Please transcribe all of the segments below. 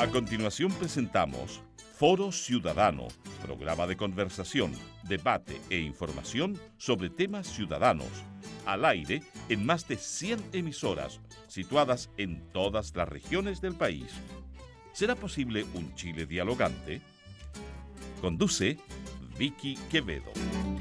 A continuación presentamos Foro Ciudadano, programa de conversación, debate e información sobre temas ciudadanos, al aire en más de 100 emisoras, situadas en todas las regiones del país. ¿Será posible un Chile dialogante? Conduce Vicky Quevedo.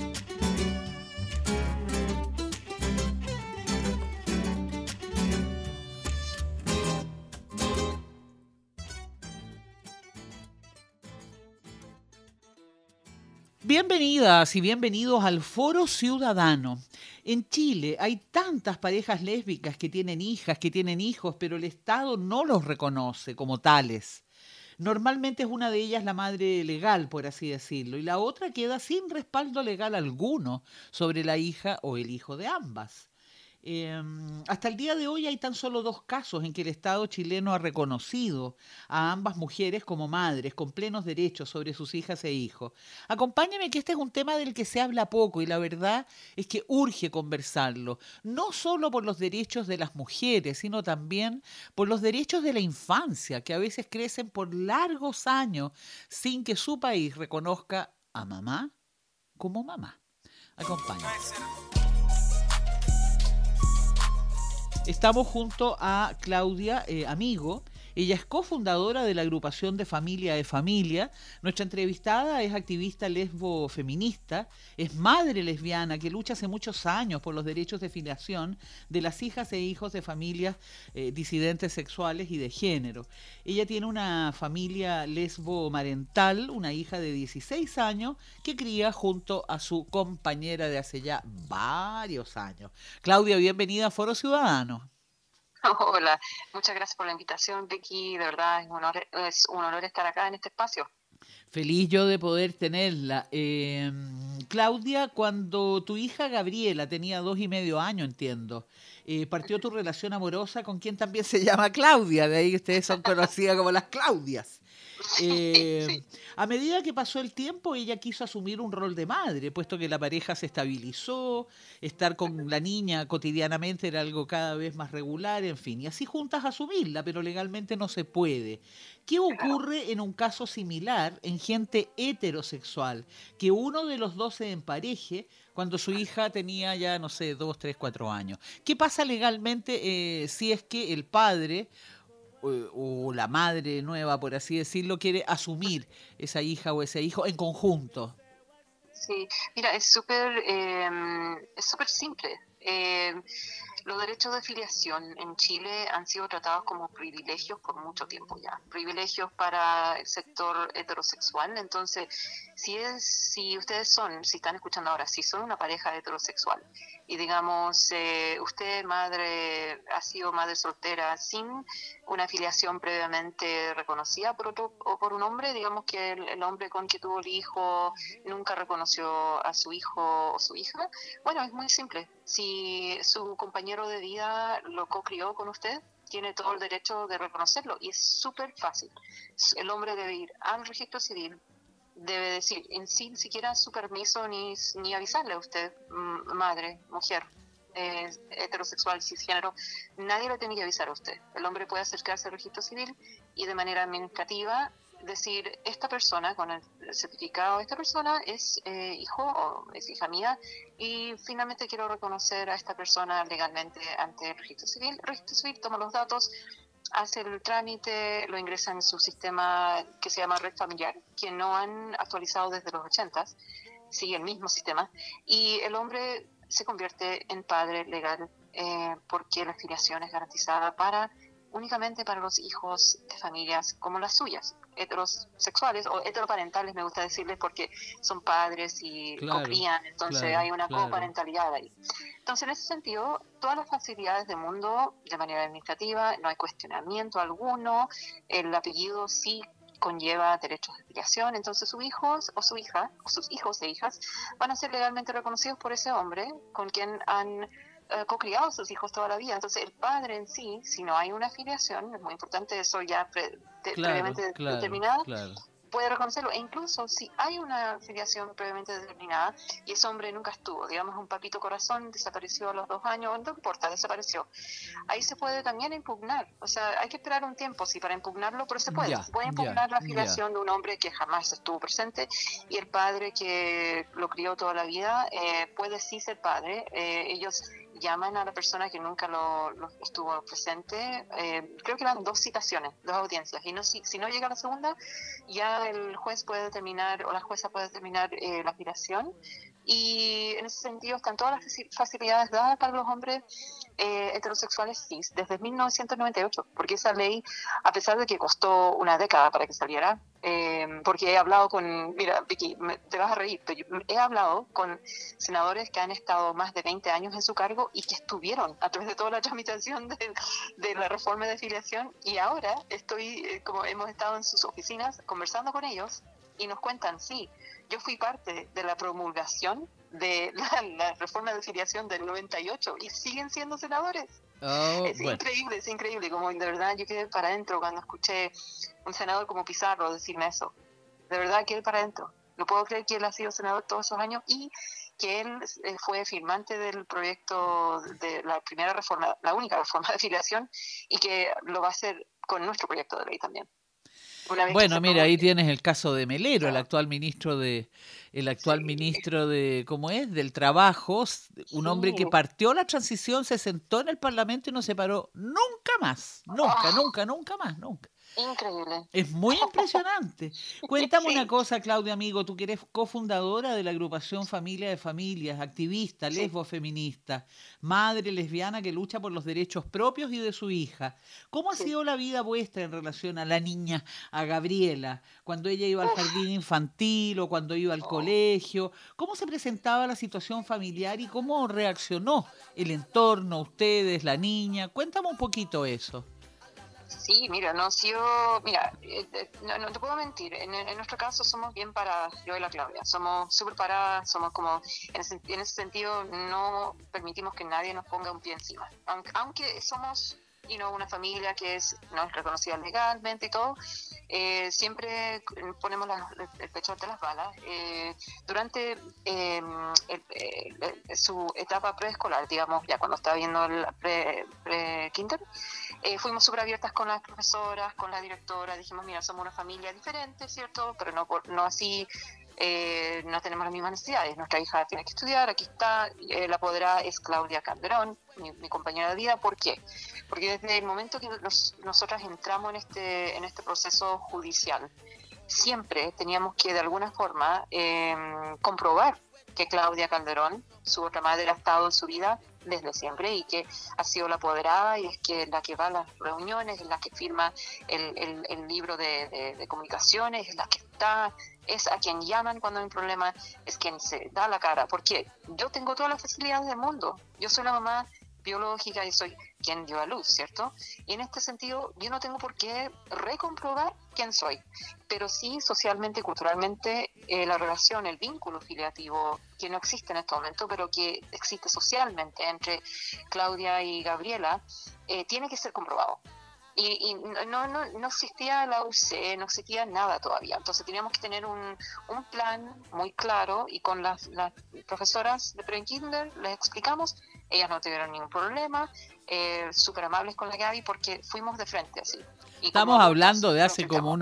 Bienvenidas y bienvenidos al Foro Ciudadano. En Chile hay tantas parejas lésbicas que tienen hijas, que tienen hijos, pero el Estado no los reconoce como tales. Normalmente es una de ellas la madre legal, por así decirlo, y la otra queda sin respaldo legal alguno sobre la hija o el hijo de ambas. Hasta el día de hoy hay tan solo 2 casos en que el Estado chileno ha reconocido a ambas mujeres como madres con plenos derechos sobre sus hijas e hijos. Acompáñame, que este es un tema del que se habla poco y la verdad es que urge conversarlo, no solo por los derechos de las mujeres, sino también por los derechos de la infancia, que a veces crecen por largos años sin que su país reconozca a mamá como mamá. Acompáñame. Estamos junto a Claudia Amigo. Ella es cofundadora de la agrupación de Familia de Familia. Nuestra entrevistada es activista lesbo feminista, es madre lesbiana que lucha hace muchos años por los derechos de filiación de las hijas e hijos de familias disidentes sexuales y de género. Ella tiene una familia lesbo marental, una hija de 16 años que cría junto a su compañera de hace ya varios años. Claudia, bienvenida a Foro Ciudadano. Hola, muchas gracias por la invitación, Vicky. De verdad es un honor estar acá en este espacio. Feliz yo de poder tenerla. Claudia, cuando tu hija Gabriela tenía 2 y medio años, entiendo, partió tu relación amorosa con quien también se llama Claudia, de ahí ustedes son conocidas como las Claudias. Sí. A medida que pasó el tiempo, ella quiso asumir un rol de madre, puesto que la pareja se estabilizó, estar con la niña cotidianamente era algo cada vez más regular, en fin, y así juntas asumirla, pero legalmente no se puede. ¿Qué ocurre en un caso similar en gente heterosexual? Que uno de los dos se empareje cuando su hija tenía ya, no sé, 2, 3, 4 años. ¿Qué pasa legalmente si es que el padre o la madre nueva, por así decirlo, quiere asumir esa hija o ese hijo en conjunto? Sí, mira, es súper simple. Los derechos de filiación en Chile han sido tratados como privilegios por mucho tiempo ya, privilegios para el sector heterosexual. Entonces, si están escuchando ahora, si son una pareja heterosexual y digamos, usted madre ha sido madre soltera sin una filiación previamente reconocida por otro o por un hombre, digamos que el hombre con que tuvo el hijo nunca reconoció a su hijo o su hija. Bueno, es muy simple. Si su compañero de vida lo cocrió con usted, tiene todo el derecho de reconocerlo y es súper fácil. El hombre debe ir al registro civil, debe decir, sin siquiera su permiso ni avisarle a usted, madre, mujer, heterosexual, cisgénero, nadie le tiene que avisar a usted. El hombre puede acercarse al registro civil y de manera administrativa decir, esta persona con el certificado, esta persona es hijo o es hija mía y finalmente quiero reconocer a esta persona legalmente ante el registro civil. El registro civil toma los datos, hace el trámite, lo ingresa en su sistema que se llama Red Familiar, que no han actualizado desde los 80s, sigue el mismo sistema, y el hombre se convierte en padre legal porque la filiación es garantizada únicamente para los hijos de familias como las suyas, heterosexuales o heteroparentales, me gusta decirles, porque son padres y cocrían, entonces hay una coparentalidad ahí. Entonces, en ese sentido, todas las facilidades del mundo, de manera administrativa, no hay cuestionamiento alguno, el apellido sí conlleva derechos de filiación, entonces sus hijos o su hija, o sus hijos e hijas, van a ser legalmente reconocidos por ese hombre con quien han cocriado a sus hijos toda la vida. Entonces el padre en sí, si no hay una filiación, es muy importante eso ya previamente determinado, puede reconocerlo, e incluso si hay una filiación previamente determinada y ese hombre nunca estuvo, digamos un papito corazón, desapareció a los 2 años, no importa, desapareció, ahí se puede también impugnar, o sea, hay que esperar un tiempo para impugnarlo, pero se puede impugnar la filiación de un hombre que jamás estuvo presente, y el padre que lo crió toda la vida puede sí ser padre. Ellos llaman a la persona que nunca lo estuvo presente, creo que eran 2 citaciones, 2 audiencias, y no, si no llega a la segunda, ya el juez puede determinar, o la jueza puede determinar la filiación, y en ese sentido están todas las facilidades dadas para los hombres heterosexuales cis desde 1998, porque esa ley, a pesar de que costó una década para que saliera, porque he hablado con, mira Vicky, te vas a reír, pero he hablado con senadores que han estado más de 20 años en su cargo y que estuvieron a través de toda la tramitación de la reforma de filiación, y ahora como hemos estado en sus oficinas conversando con ellos y nos cuentan, sí, yo fui parte de la promulgación de la reforma de filiación del 98 y siguen siendo senadores. Es increíble, como de verdad yo quedé para adentro cuando escuché un senador como Pizarro decirme eso. De verdad quedé para adentro. No puedo creer que él ha sido senador todos esos años y que él fue firmante del proyecto de la primera reforma, la única reforma de filiación, y que lo va a hacer con nuestro proyecto de ley también. Bueno, mira, ahí tienes el caso de Melero, claro. el actual ministro de ¿cómo es? Del Trabajo, un hombre que partió la transición, se sentó en el Parlamento y no se paró nunca más, nunca más. Increíble. Es muy impresionante. Cuéntame una cosa, Claudia, amigo, tú que eres cofundadora de la agrupación Familia de Familias, activista, lesbo-feminista, madre lesbiana que lucha por los derechos propios y de su hija. ¿Cómo ha sido la vida vuestra en relación a la niña, a Gabriela, cuando ella iba al jardín infantil o cuando iba al colegio? ¿Cómo se presentaba la situación familiar y cómo reaccionó el entorno, ustedes, la niña? Cuéntame un poquito eso. Sí, mira, no te puedo mentir, en nuestro caso somos bien paradas, yo y la Claudia, somos súper paradas, somos como, en ese sentido no permitimos que nadie nos ponga un pie encima, aunque somos una familia que no es reconocida legalmente y todo, siempre ponemos el pecho ante las balas. Durante su etapa preescolar, digamos, ya cuando estaba viendo el pre-kinder, fuimos súper abiertas con las profesoras, con la directora, dijimos, mira, somos una familia diferente, ¿cierto? Pero no así... no tenemos las mismas necesidades, nuestra hija tiene que estudiar, aquí está, la apoderada es Claudia Calderón, mi compañera de vida. ¿Por qué? Porque desde el momento que nosotras entramos en este proceso judicial, siempre teníamos que de alguna forma comprobar que Claudia Calderón, su otra madre, ha estado en su vida desde siempre y que ha sido la apoderada y es que la que va a las reuniones, es la que firma el libro de comunicaciones, es la que está, es a quien llaman cuando hay un problema, es quien se da la cara. Porque yo tengo todas las facilidades del mundo, yo soy la mamá biológica y soy quien dio a luz, ¿cierto? Y en este sentido yo no tengo por qué recomprobar quién soy, pero sí socialmente y culturalmente la relación, el vínculo filiativo que no existe en este momento, pero que existe socialmente entre Claudia y Gabriela, tiene que ser comprobado. Y no existía la UC, no existía nada todavía. Entonces teníamos que tener un plan muy claro y con las profesoras de pre-kinder les explicamos, ellas no tuvieron ningún problema, súper amables con la Gaby porque fuimos de frente así. Estamos hablando de hace como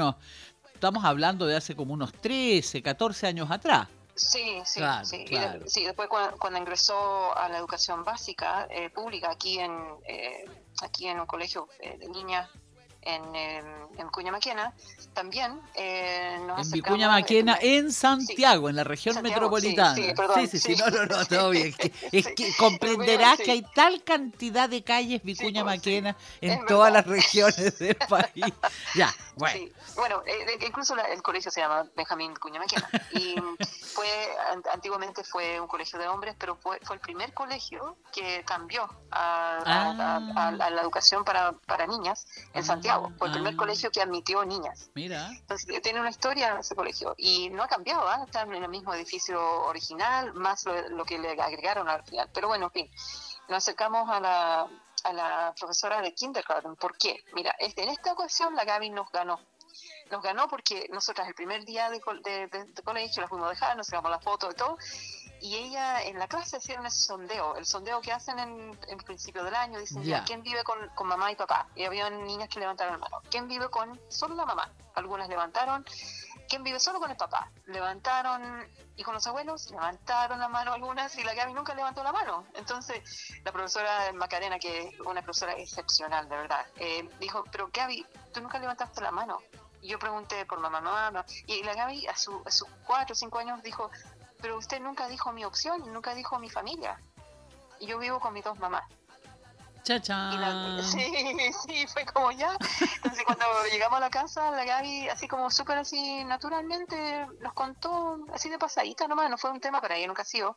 unos 13, 14 años atrás. Sí. Claro. Sí, después cuando ingresó a la educación básica pública aquí en un colegio de niñas en Vicuña Maquena, también nos en Vicuña Maquena, en Santiago, en la región metropolitana. Sí, no, todo bien. Es que comprenderás que hay tal cantidad de calles Vicuña Maquena en todas las regiones del país. Ya, bueno. Sí. Bueno, incluso el colegio se llama Benjamín Vicuña Maquena y antiguamente fue un colegio de hombres, pero fue el primer colegio que cambió a la educación para niñas en Santiago. Fue el primer colegio que admitió niñas. Mira. Entonces tiene una historia ese colegio y no ha cambiado, está en el mismo edificio original, más lo que le agregaron al final. Pero bueno, en fin, nos acercamos a la profesora de kindergarten. ¿Por qué? Mira, en esta ocasión la Gaby nos ganó. nos ganó porque nosotras el primer día de colegio la fuimos a dejar, nos sacamos la foto y todo, y ella en la clase hicieron ese sondeo, el sondeo que hacen en principio del año, dicen ya, ¿quién vive con mamá y papá? Y había niñas que levantaron la mano. ¿Quién vive con solo la mamá? Algunas levantaron. ¿Quién vive solo con el papá? Levantaron. ¿Y con los abuelos? Levantaron la mano algunas, y la Gaby nunca levantó la mano. Entonces la profesora Macarena, que es una profesora excepcional, de verdad, dijo, pero Gaby, tú nunca levantaste la mano. Y yo pregunté por mamá, y la Gaby a sus 4 o 5 años dijo, pero usted nunca dijo mi opción, nunca dijo mi familia. Y yo vivo con mis 2 mamás. ¡Chachán! Sí, fue como ya. Entonces cuando llegamos a la casa, la Gaby, así como súper así naturalmente, nos contó así de pasadita nomás, no fue un tema para ella, nunca ha sido.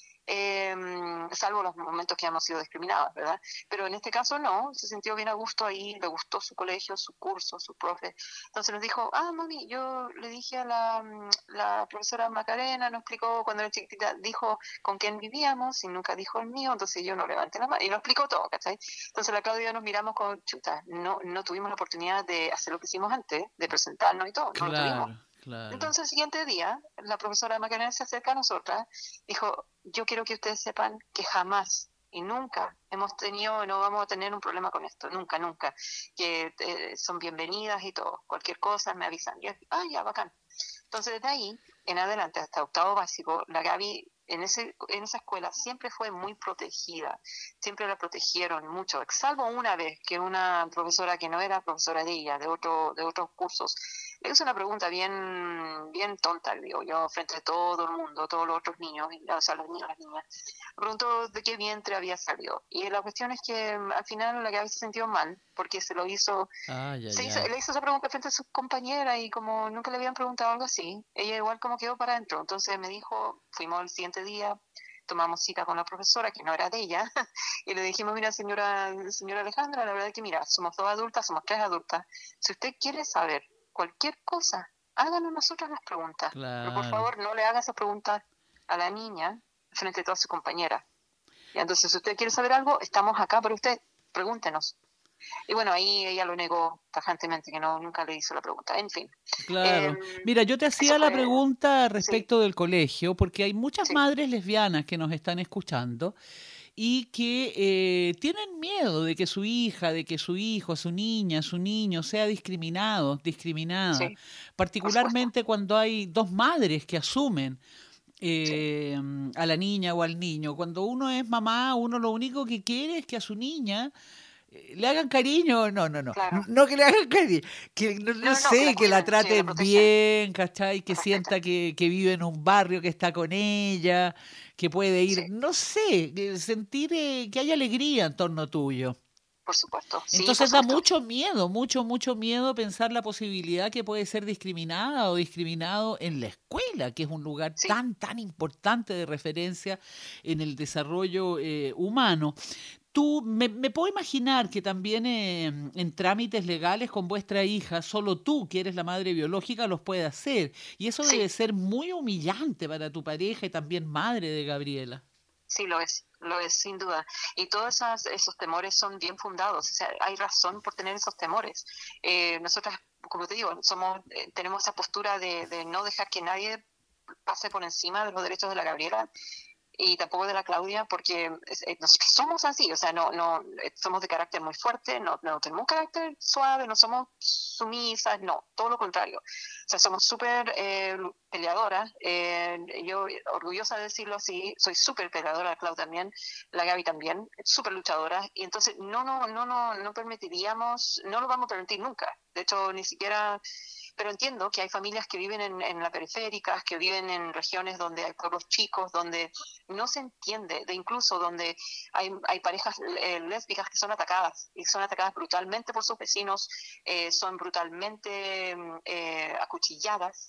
Salvo los momentos que hemos sido discriminadas, ¿verdad? Pero en este caso no, se sintió bien a gusto ahí, le gustó su colegio, su curso, su profe. Entonces nos dijo, mami, yo le dije a la profesora Macarena, nos explicó cuando era chiquitita, dijo con quién vivíamos y nunca dijo el mío, entonces yo no levanté la mano y nos explicó todo, ¿cachai? Entonces la Claudia nos miramos con chuta, no tuvimos la oportunidad de hacer lo que hicimos antes, de presentarnos y todo, no lo tuvimos. Claro. Entonces el siguiente día, la profesora Macarena se acerca a nosotras, dijo, yo quiero que ustedes sepan que jamás y nunca hemos tenido, no vamos a tener un problema con esto, nunca, que son bienvenidas y todo, cualquier cosa me avisan. Y ya, bacán. Entonces desde ahí en adelante hasta octavo básico, la Gaby en esa escuela siempre fue muy protegida, siempre la protegieron mucho, salvo una vez que una profesora que no era profesora de ella, de otros cursos, le hizo una pregunta bien tonta, digo yo, frente a todo el mundo, todos los otros niños, o sea, los niños, las niñas. Preguntó de qué vientre había salido. Y la cuestión es que al final la Gaby se sintió mal, porque se lo hizo, le hizo esa pregunta frente a sus compañeras, y como nunca le habían preguntado algo así, ella igual como quedó para adentro. Entonces me dijo, fuimos el siguiente día, tomamos cita con la profesora, que no era de ella, y le dijimos, mira, señora Alejandra, la verdad es que mira, somos 2 adultas, somos 3 adultas, si usted quiere saber cualquier cosa, háganos nosotras las preguntas, pero por favor no le haga esas preguntas a la niña frente a todas sus compañeras. Y entonces, si usted quiere saber algo, estamos acá para usted, pregúntenos. Y bueno, ahí ella lo negó tajantemente, que nunca le hizo la pregunta. En fin. Claro. Mira, yo te hacía la pregunta respecto del colegio, porque hay muchas madres lesbianas que nos están escuchando y que tienen miedo de que su hija, de que su hijo, su niña, su niño sea discriminada, particularmente cuando hay 2 madres que asumen a la niña o al niño. Cuando uno es mamá, uno lo único que quiere es que a su niña le hagan cariño, Claro. no que le hagan cariño, que que la traten bien, ¿cachai? Que sienta que vive en un barrio, que está con ella, que puede ir, sentir que hay alegría en torno tuyo. Por supuesto. Entonces da mucho miedo pensar la posibilidad que puede ser discriminada o discriminado en la escuela, que es un lugar tan importante de referencia en el desarrollo humano. Tú, me puedo imaginar que también en trámites legales con vuestra hija, solo tú, que eres la madre biológica, los puedes hacer. Y eso debe ser muy humillante para tu pareja y también madre de Gabriela. Sí, lo es sin duda. Y todos esos temores son bien fundados. O sea, hay razón por tener esos temores. Nosotras, como te digo, tenemos esa postura de no dejar que nadie pase por encima de los derechos de la Gabriela y tampoco de la Claudia, porque somos así, o sea, no somos de carácter muy fuerte, no tenemos un carácter suave, no somos sumisas, no, todo lo contrario. O sea, somos súper peleadoras, yo orgullosa de decirlo así, soy súper peleadora, la Clau también, la Gaby también, súper luchadora, y entonces no permitiríamos, no lo vamos a permitir nunca, de hecho ni siquiera. Pero entiendo que hay familias que viven en las periféricas, que viven en regiones donde hay pueblos chicos, donde no se entiende, incluso donde hay parejas lésbicas que son atacadas, y son atacadas brutalmente por sus vecinos, son brutalmente acuchilladas,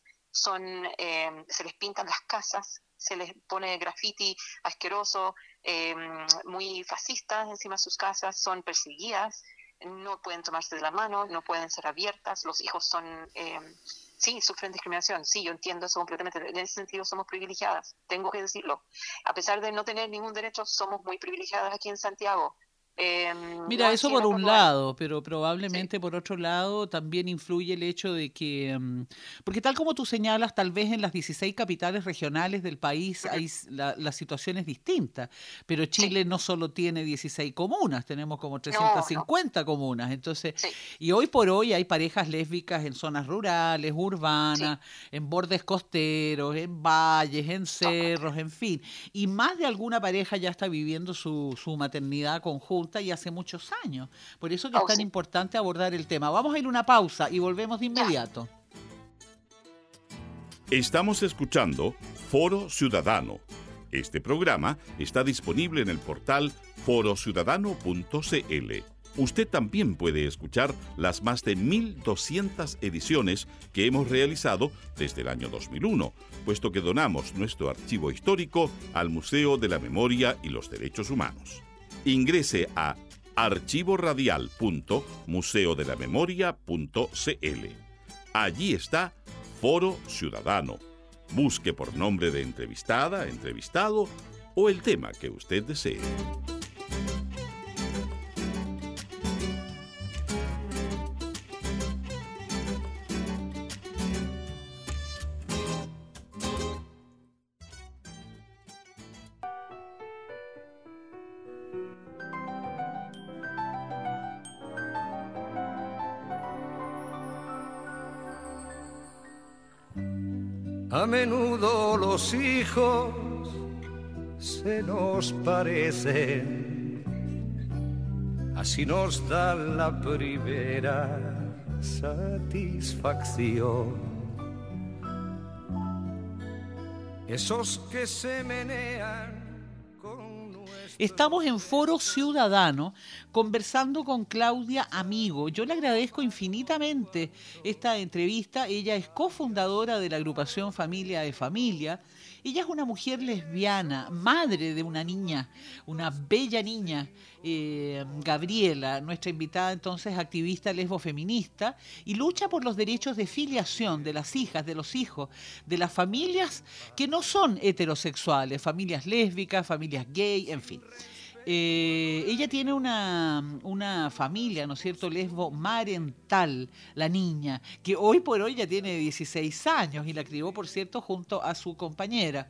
se les pintan las casas, se les pone graffiti asqueroso, muy fascistas encima de sus casas, son perseguidas, no pueden tomarse de la mano, no pueden ser abiertas, los hijos son, sufren discriminación, yo entiendo eso completamente, en ese sentido somos privilegiadas, tengo que decirlo, a pesar de no tener ningún derecho, somos muy privilegiadas aquí en Santiago, Mira, no en eso por Chile un como lado, pero probablemente sí, por otro lado también influye el hecho de que, porque tal como tú señalas, tal vez en las 16 capitales regionales del país ujú, la situación es distinta, pero sí, Chile no solo tiene 16 comunas, tenemos como no, no, 350 comunas, entonces, sí, y hoy por hoy hay parejas lésbicas en zonas rurales, sí, urbanas, en bordes costeros, en valles, en totalmente. cerros, en fin, y más de alguna pareja ya está viviendo su maternidad conjunta y hace muchos años. Por eso que es Oh, tan sí, importante abordar el tema. Vamos a ir a una pausa y volvemos de ya. inmediato. Estamos escuchando Foro Ciudadano. Este programa está disponible en el portal forociudadano.cl. Usted también puede escuchar las más de 1.200 ediciones que hemos realizado desde el año 2001, puesto que donamos nuestro archivo histórico al Museo de la Memoria y los Derechos Humanos. Ingrese a archivoradial.museodelamemoria.cl. Allí está Foro Ciudadano. Busque por nombre de entrevistada, entrevistado o el tema que usted desee. A menudo los hijos se nos parecen, así nos da la primera satisfacción. Esos que se menean con nuestra... Estamos en Foro Ciudadano conversando con Claudia Amigo. Yo le agradezco infinitamente esta entrevista. Ella es cofundadora de la agrupación Familia de Familia. Ella es una mujer lesbiana, madre de una niña, una bella niña, Gabriela, nuestra invitada entonces activista lesbofeminista, y lucha por los derechos de filiación de las hijas, de los hijos, de las familias que no son heterosexuales, familias lésbicas, familias gay, en fin. Ella tiene una familia, ¿no es cierto?, lesbo marental, la niña, que hoy por hoy ya tiene 16 años y la crió, por cierto, junto a su compañera.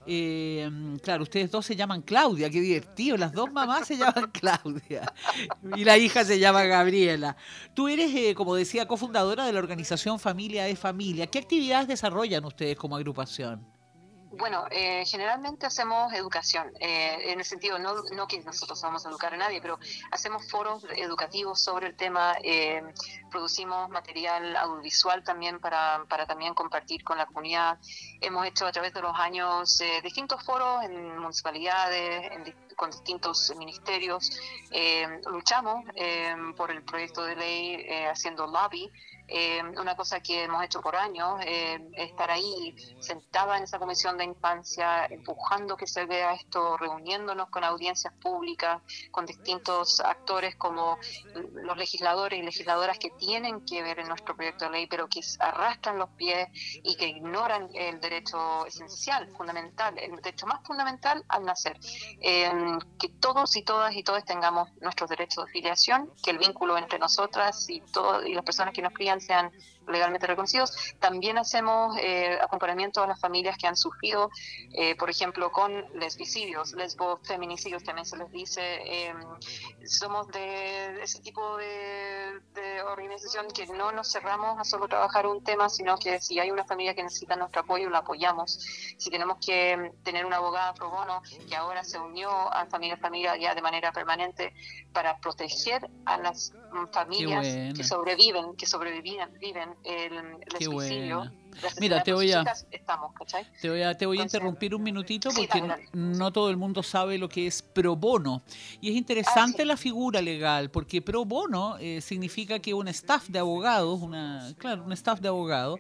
Claro, ustedes dos se llaman Claudia, qué divertido, las dos mamás se llaman Claudia y la hija se llama Gabriela. Tú eres, como decía, cofundadora de la organización Familia de Familia. ¿Qué actividades desarrollan ustedes como agrupación? Bueno, generalmente hacemos educación, en el sentido, no que nosotros vamos a educar a nadie, pero hacemos foros educativos sobre el tema, producimos material audiovisual también para también compartir con la comunidad. Hemos hecho a través de los años distintos foros en municipalidades, con distintos ministerios. Luchamos por el proyecto de ley haciendo lobby. Una cosa que hemos hecho por años, estar ahí sentada en esa comisión de infancia, empujando que se vea esto, reuniéndonos con audiencias públicas, con distintos actores como los legisladores y legisladoras que tienen que ver en nuestro proyecto de ley, pero que arrastran los pies y que ignoran el derecho esencial, fundamental, el derecho más fundamental al nacer. Que todos y todas y todos tengamos nuestros derechos de filiación, que el vínculo entre nosotras y las personas que nos crían sean legalmente reconocidos. También hacemos acompañamiento a las familias que han sufrido, por ejemplo, con lesbicidios, lesbofeminicidios también se les dice. Somos de ese tipo de organización que no nos cerramos a solo trabajar un tema, sino que si hay una familia que necesita nuestro apoyo, la apoyamos. Si tenemos que tener una abogada pro bono que ahora se unió a Familia ya de manera permanente para proteger a las familias que sobreviven el lesbicidio, las Mira, asesinatos de chicas, estamos, ¿cachai? te voy a Entonces, interrumpir un minutito sí, porque dale. no todo el mundo sabe lo que es pro bono. Y es interesante Sí. la figura legal, porque pro bono significa que un staff de abogados, un staff de abogados,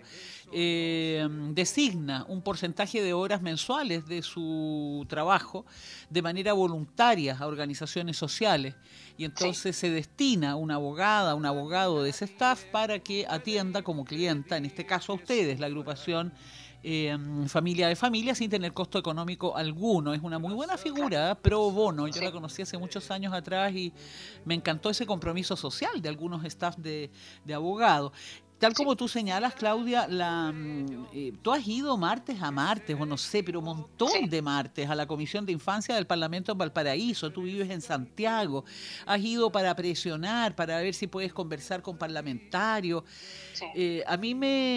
designa un porcentaje de horas mensuales de su trabajo de manera voluntaria a organizaciones sociales. Y entonces se destina una abogada, un abogado de ese staff para que atienda como clienta, en este caso a ustedes, la agrupación familia de familia sin tener costo económico alguno. Es una muy buena figura, pro bono. Yo la conocí hace muchos años atrás y me encantó ese compromiso social de algunos staff de abogados. Tal como tú señalas, Claudia, tú has ido martes a martes, o no sé, pero un montón de martes a la Comisión de Infancia del Parlamento en Valparaíso. Tú vives en Santiago. Has ido para presionar, para ver si puedes conversar con parlamentarios. A mí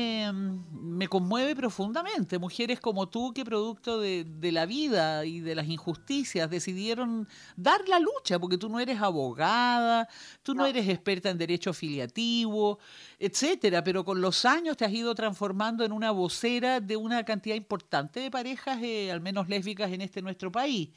me conmueve profundamente. Mujeres como tú que producto de la vida y de las injusticias decidieron dar la lucha, porque tú no eres abogada, tú no eres experta en derecho afiliativo, etcétera, pero con los años te has ido transformando en una vocera de una cantidad importante de parejas, al menos lésbicas, en nuestro país.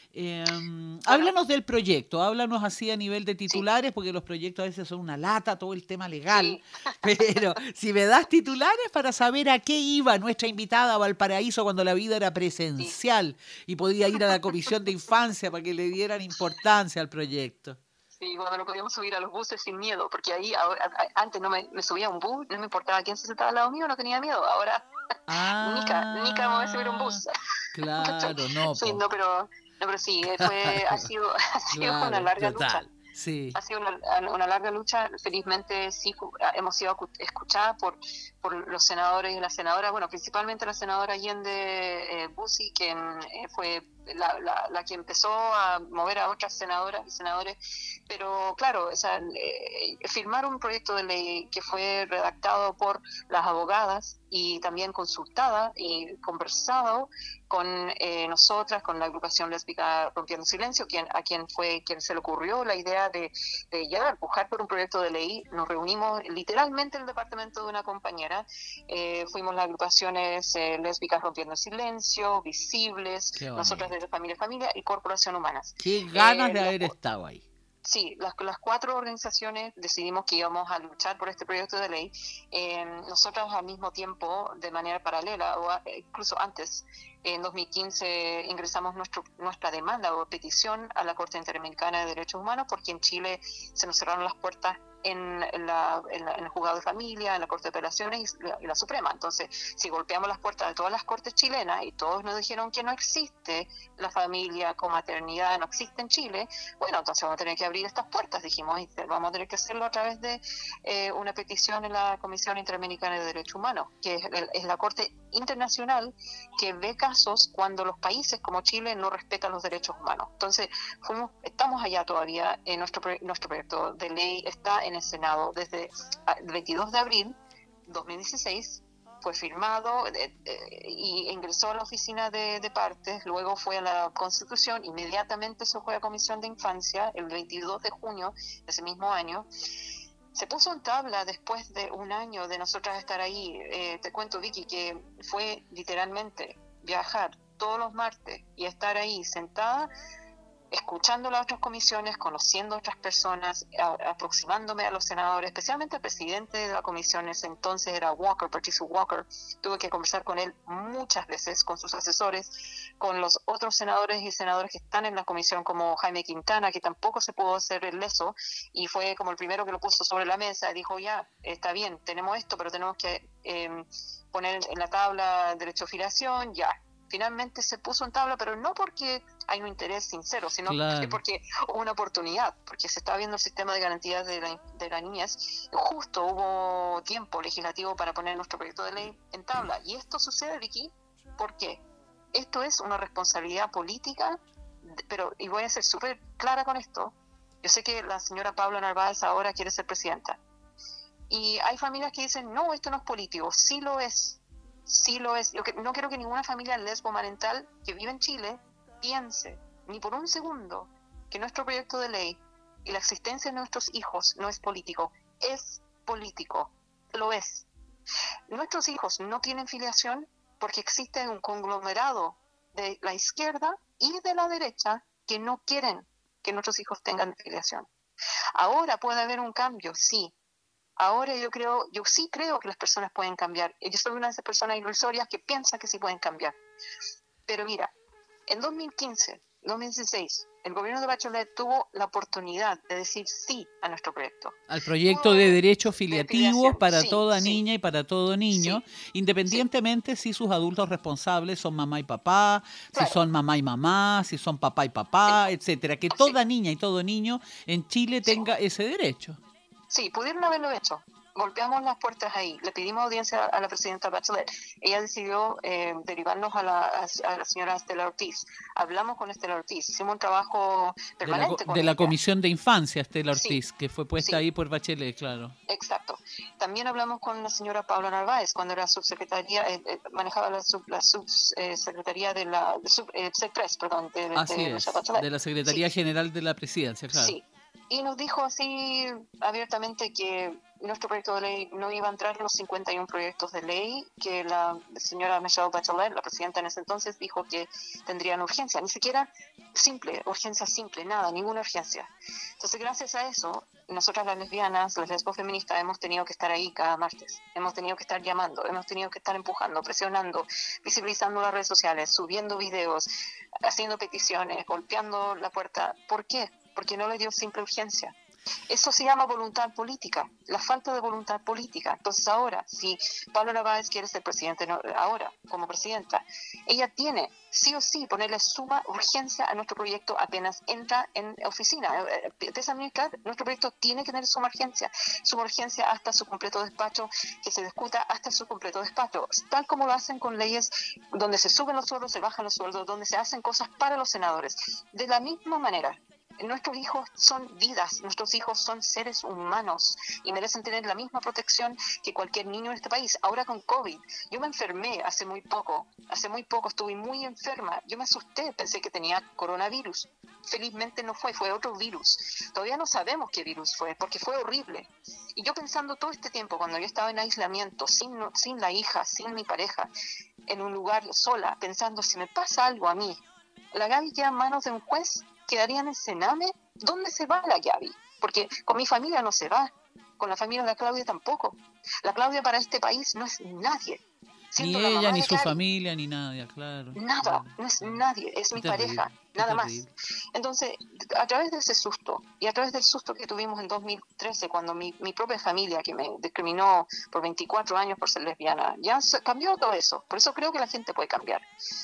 Háblanos del proyecto, háblanos así a nivel de titulares, porque los proyectos a veces son una lata, todo el tema legal, pero si me das titulares para saber a qué iba nuestra invitada a Valparaíso cuando la vida era presencial y podía ir a la Comisión de Infancia para que le dieran importancia al proyecto. Sí, cuando no podíamos subir a los buses sin miedo, porque ahí antes no me subía a un bus, no me importaba quién se sentaba al lado mío, no tenía miedo. Ahora, Nica me voy a subir a un bus. Claro, no. Sí, pero sí, ha sido claro, una larga lucha. Sí. Ha sido una larga lucha. Felizmente sí hemos sido escuchadas por los senadores y las senadoras, bueno, principalmente la senadora Allende Bussi, quien fue la que empezó a mover a otras senadoras y senadores, pero claro, firmar un proyecto de ley que fue redactado por las abogadas y también consultada y conversado con nosotras, con la agrupación lésbica Rompiendo Silencio, a quien se le ocurrió la idea de ya empujar por un proyecto de ley. Nos reunimos literalmente en el departamento de una compañera, fuimos las agrupaciones lésbicas Rompiendo Silencio, Visibles, nosotras desde Familia y Corporación Humanas. Qué ganas de haber estado ahí. Sí, las 4 organizaciones decidimos que íbamos a luchar por este proyecto de ley. Nosotros al mismo tiempo, de manera paralela, o incluso antes, en 2015 ingresamos nuestra demanda o petición a la Corte Interamericana de Derechos Humanos, porque en Chile se nos cerraron las puertas en el juzgado de familia, en la Corte de Apelaciones y la Suprema. Entonces, si golpeamos las puertas de todas las cortes chilenas y todos nos dijeron que no existe la familia con maternidad, no existe en Chile, bueno, entonces vamos a tener que abrir estas puertas, dijimos, y vamos a tener que hacerlo a través de una petición en la Comisión Interamericana de Derechos Humanos, que es la Corte Internacional que ve casos cuando los países como Chile no respetan los derechos humanos. Entonces, estamos allá todavía. Nuestro proyecto de ley está en el Senado desde el 22 de abril 2016, fue firmado y ingresó a la oficina de partes, luego fue a la Constitución, inmediatamente se fue a la Comisión de Infancia el 22 de junio de ese mismo año. Se puso en tabla después de un año de nosotras estar ahí. Te cuento, Vicky, que fue literalmente viajar todos los martes y estar ahí sentada, escuchando las otras comisiones, conociendo a otras personas, aproximándome a los senadores, especialmente al presidente de la comisión, ese entonces era Patricio Walker. Tuve que conversar con él muchas veces, con sus asesores, con los otros senadores y senadoras que están en la comisión, como Jaime Quintana, que tampoco se pudo hacer el leso, y fue como el primero que lo puso sobre la mesa, y dijo, ya, está bien, tenemos esto, pero tenemos que poner en la tabla derecho a filiación, ya. Finalmente se puso en tabla, pero no porque hay un interés sincero, sino porque hubo una oportunidad, porque se estaba viendo el sistema de garantías de la niñez. Justo hubo tiempo legislativo para poner nuestro proyecto de ley en tabla. Y esto sucede, Vicky, ¿por qué? Esto es una responsabilidad política, y voy a ser súper clara con esto. Yo sé que la señora Paula Narváez ahora quiere ser presidenta. Y hay familias que dicen, no, esto no es político. Sí lo es. Sí lo es. Yo no quiero que ninguna familia lesbomarental que vive en Chile piense ni por un segundo que nuestro proyecto de ley y la existencia de nuestros hijos no es político. Es político. Lo es. Nuestros hijos no tienen filiación porque existe un conglomerado de la izquierda y de la derecha que no quieren que nuestros hijos tengan filiación. Ahora puede haber un cambio, sí. Ahora yo sí creo que las personas pueden cambiar. Yo soy una de esas personas ilusorias que piensan que sí pueden cambiar. Pero mira, en 2015, 2016, el gobierno de Bachelet tuvo la oportunidad de decir sí a nuestro proyecto. Al proyecto de derechos filiativos para toda sí, niña y para todo niño, independientemente si sus adultos responsables son mamá y papá, claro, si son mamá y mamá, si son papá y papá, etcétera. Que toda niña y todo niño en Chile tenga ese derecho. Sí, pudieron haberlo hecho. Golpeamos las puertas ahí, le pedimos audiencia a la presidenta Bachelet. Ella decidió derivarnos a la señora Estela Ortiz. Hablamos con Estela Ortiz, hicimos un trabajo permanente con de la ella. Comisión de Infancia, Estela Ortiz, que fue puesta ahí por Bachelet, claro. Exacto. También hablamos con la señora Paula Narváez cuando era subsecretaria, manejaba la subsecretaría de la SECPRES, perdón, de la Secretaría General de la Presidencia, claro. Sí. Y nos dijo así abiertamente que nuestro proyecto de ley no iba a entrar en los 51 proyectos de ley que la señora Michelle Bachelet, la presidenta en ese entonces, dijo que tendrían urgencia. Ni siquiera urgencia simple, nada, ninguna urgencia. Entonces, gracias a eso, nosotras las lesbianas, las lesbofeministas, hemos tenido que estar ahí cada martes. Hemos tenido que estar llamando, hemos tenido que estar empujando, presionando, visibilizando las redes sociales, subiendo videos, haciendo peticiones, golpeando la puerta. ¿Por qué? Porque no le dio simple urgencia. Eso se llama voluntad política, la falta de voluntad política. Entonces ahora, si Paula Narváez quiere ser presidente ahora, como presidenta, ella tiene sí o sí ponerle suma urgencia a nuestro proyecto apenas entra en oficina. Nuestro proyecto tiene que tener suma urgencia hasta su completo despacho, que se discuta hasta su completo despacho, tal como lo hacen con leyes donde se suben los sueldos, se bajan los sueldos, donde se hacen cosas para los senadores. De la misma manera, nuestros hijos son vidas, nuestros hijos son seres humanos y merecen tener la misma protección que cualquier niño en este país. Ahora con COVID, yo me enfermé hace muy poco estuve muy enferma, yo me asusté, pensé que tenía coronavirus. Felizmente no fue otro virus. Todavía no sabemos qué virus fue, porque fue horrible. Y yo pensando todo este tiempo, cuando yo estaba en aislamiento, sin la hija, sin mi pareja, en un lugar sola, pensando, si me pasa algo a mí, la Gaby queda en manos de un juez, quedaría en el Sename. ¿Dónde se va la Gaby? Porque con mi familia no se va, con la familia de la Claudia tampoco. La Claudia para este país no es nadie. Ni ella, ni su familia, ni nadie, claro. Nada, no es nadie, es mi pareja, nada más. Entonces, a través de ese susto, y a través del susto que tuvimos en 2013, cuando mi propia familia, que me discriminó por 24 años por ser lesbiana, ya cambió todo eso. Por eso creo que la gente puede cambiar.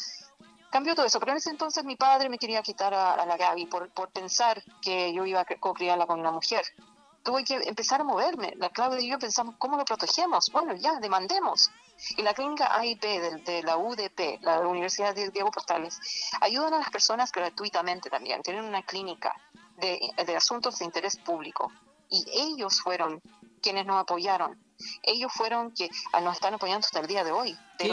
Cambió todo eso, pero en ese entonces mi padre me quería quitar a la Gaby por pensar que yo iba a co-criarla con una mujer. Tuve que empezar a moverme. La Claudia y yo pensamos, ¿cómo lo protegemos? Bueno, ya, demandemos. Y la clínica AIP de la UDP, la Universidad de Diego Portales, ayudan a las personas gratuitamente también. Tienen una clínica de asuntos de interés público. Y ellos fueron quienes nos apoyaron. Ellos fueron que nos están apoyando hasta el día de hoy. Qué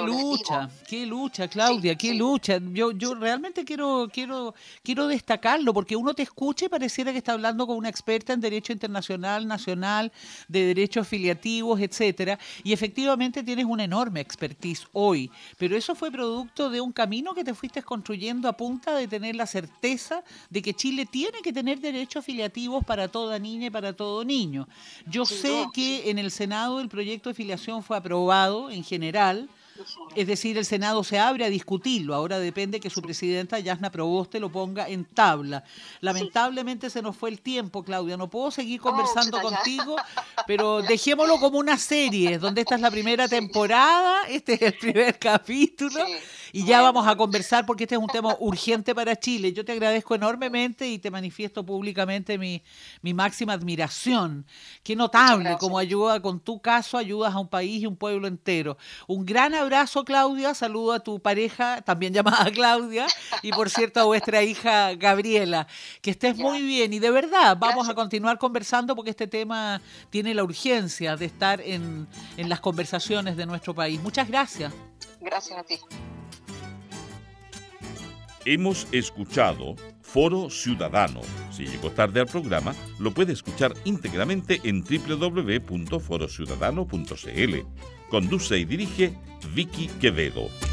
lucha, Claudia, qué lucha. Yo realmente quiero destacarlo, porque uno te escucha y pareciera que está hablando con una experta en derecho internacional, nacional, de derechos filiativos, etcétera, y efectivamente tienes una enorme expertise hoy, pero eso fue producto de un camino que te fuiste construyendo a punta de tener la certeza de que Chile tiene que tener derechos filiativos para toda niña y para todo niño. Yo sé que en el Senado el proyecto de filiación fue aprobado en general. Es decir, el Senado se abre a discutirlo. Ahora depende que su presidenta, Yasna Proboste, lo ponga en tabla. Lamentablemente se nos fue el tiempo, Claudia. No puedo seguir conversando contigo, pero dejémoslo como una serie, donde esta es la primera temporada, este es el primer capítulo, y ya vamos a conversar porque este es un tema urgente para Chile. Yo te agradezco enormemente y te manifiesto públicamente mi máxima admiración. Qué notable como ayuda, con tu caso ayudas a un país y un pueblo entero. Un gran abrazo, Claudia, saludo a tu pareja, también llamada Claudia, y por cierto a vuestra hija Gabriela. Que estés muy bien y de verdad vamos a continuar conversando porque este tema tiene la urgencia de estar en las conversaciones de nuestro país. Muchas gracias. Gracias a ti. Hemos escuchado Foro Ciudadano. Si llegó tarde al programa, lo puede escuchar íntegramente en www.forociudadano.cl. Conduce y dirige Vicky Quevedo.